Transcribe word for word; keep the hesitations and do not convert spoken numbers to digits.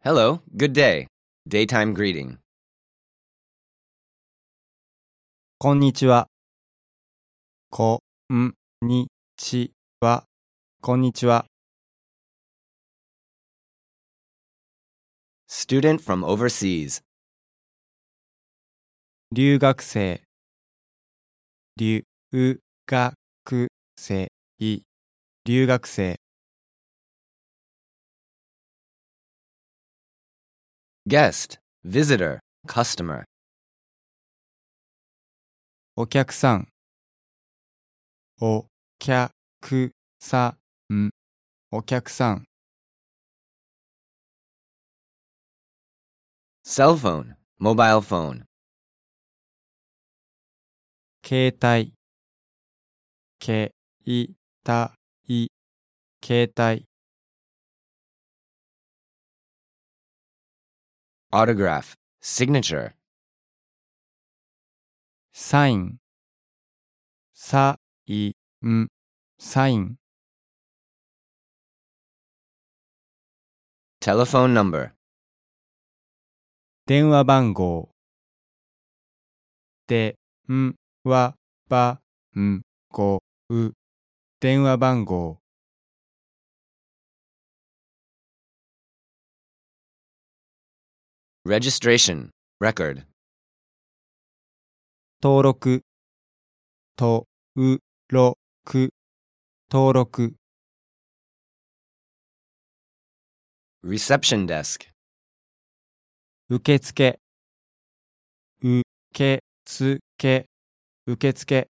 Hello, good day. Daytime greeting. こんにちは。こんにちは。こんにちは。 Student from overseas. 留学生。留学生。留学生。 Guest, visitor, customer. お客さん。お客さん。お客さん。 Cell phone, mobile phone. 携帯。携帯。携帯。 Autograph, signature. サイン。サイン。サイン。 Telephone number. 電話番号。電話番号。電話番号。 Registration, record. 登録。とうろく。登録。 Reception desk. 受付。受付。受付。